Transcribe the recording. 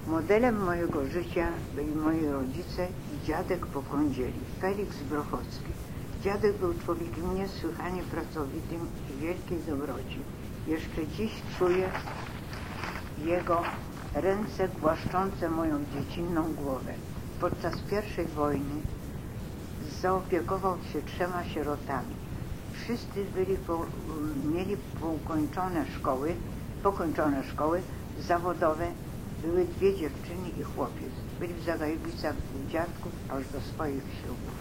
Modelem mojego życia byli moi rodzice i dziadek po kądzieli, Feliks Brochowski. Dziadek był człowiekiem niesłychanie pracowitym i wielkiej dobroci. Jeszcze dziś czuję jego ręce głaszczące moją dziecinną głowę. Podczas I wojny zaopiekował się 3 sierotami. Wszyscy mieli pokończone szkoły zawodowe. Były 2 dziewczyny i chłopiec. Byli w Zagajewicach u dziadków aż do swoich ślubów.